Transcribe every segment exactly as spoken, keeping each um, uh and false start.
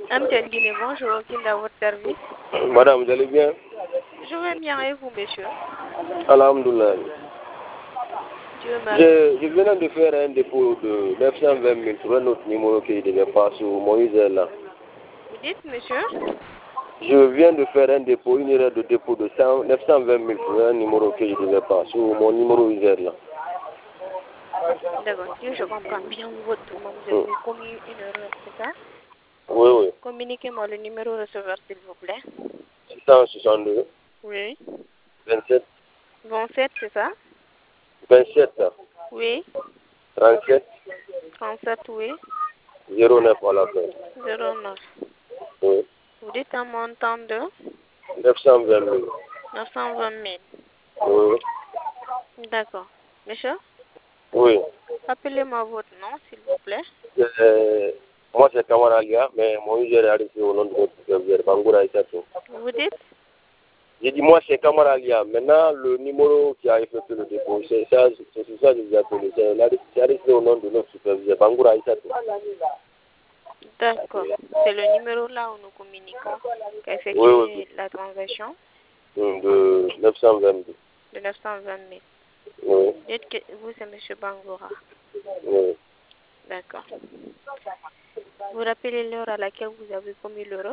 Amtienne Guinée, bonjour, qui est à votre service? Madame, vous allez bien? Je vais bien et vous, monsieur? Alhamdoulilah. Dieu merci. Je, je venais de faire un dépôt de neuf cent vingt mille sur un autre numéro qui ne devait pas sur mon user là. Vous dites, monsieur? Je viens de faire un dépôt, une erreur de dépôt de neuf cent vingt mille sur un numéro qui ne devait pas sur mon numéro user là. D'accord, si je comprends bien votre demande, vous avez commis une erreur, c'est ça? Oui, oui. Communiquez-moi le numéro receveur, s'il vous plaît. six cent soixante-deux. Oui. vingt-sept. vingt-sept, c'est ça? vingt-sept. Oui. trente-sept. trente-sept, oui. zéro neuf à la fin. zéro neuf. Oui. Vous dites un montant de neuf cent vingt mille. neuf cent vingt mille. Oui. D'accord. Monsieur? Oui. Appelez-moi votre nom, s'il vous plaît. Euh, moi, c'est Kamaralia, mais mon user est arrêté au nom de votre superviseur, Bangoura Itato. Vous dites? J'ai dit, moi, c'est Kamaralia. Maintenant, le numéro qui a effectué le dépôt, c'est ça, c'est sur ça que je vous ai appelé. C'est arrêté au nom de notre superviseur, Bangoura Itato. D'accord. C'est le numéro là où nous communiquons qu'a effectué Oui, oui, la transaction oui. De neuf cent vingt-deux. de neuf cent vingt mille. Oui, Dites que vous, c'est M. Bangoura. oui. D'accord. Vous rappelez l'heure à laquelle vous avez commis l'euro?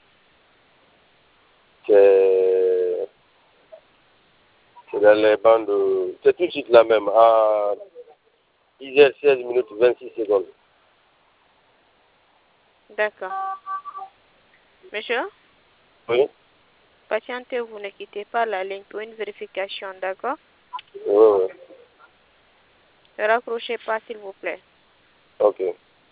C'est c'est dans les bandes, c'est tout de suite la même, à dix heures seize minutes vingt-six secondes. D'accord. Monsieur, Oui, patientez, vous ne quittez pas la ligne pour une vérification, d'accord? oui, oui. Ne raccrochez pas, s'il vous plaît. Ok.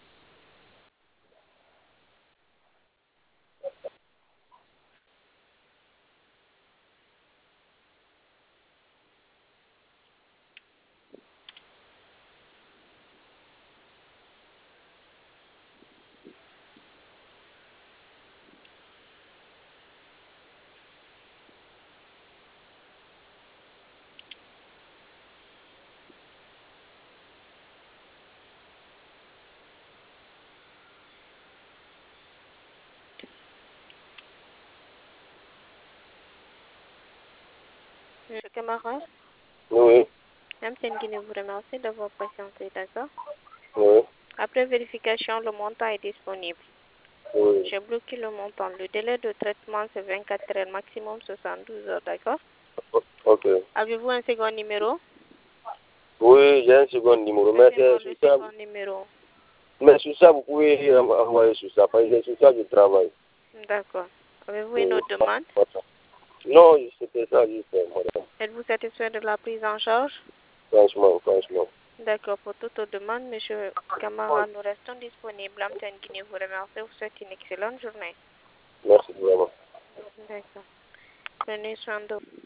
Monsieur camarade, Oui, Amtienne Guinée vous remercie d'avoir patienté, d'accord? oui, Après vérification, le montant est disponible. oui. J'ai bloqué le montant. Le délai de traitement, c'est vingt-quatre heures, maximum soixante-douze heures, d'accord? Ok. Avez-vous un second numéro? Oui, j'ai un second numéro, mais Donnez-moi c'est le sur ça, second numéro. mais sur ça, vous pouvez euh, envoyer sur ça, parce que c'est sur ça que je travaille. D'accord. Avez-vous une Oui. autre demande? Non, c'était ça, juste, madame. Êtes-vous satisfait de la prise en charge? Franchement, franchement. D'accord. Pour toute autre demande, Monsieur Camara, nous restons disponibles. Amtienne Guinée vous remercie. Vous souhaite une excellente journée. Merci vraiment. D'accord. Prenez soin de vous.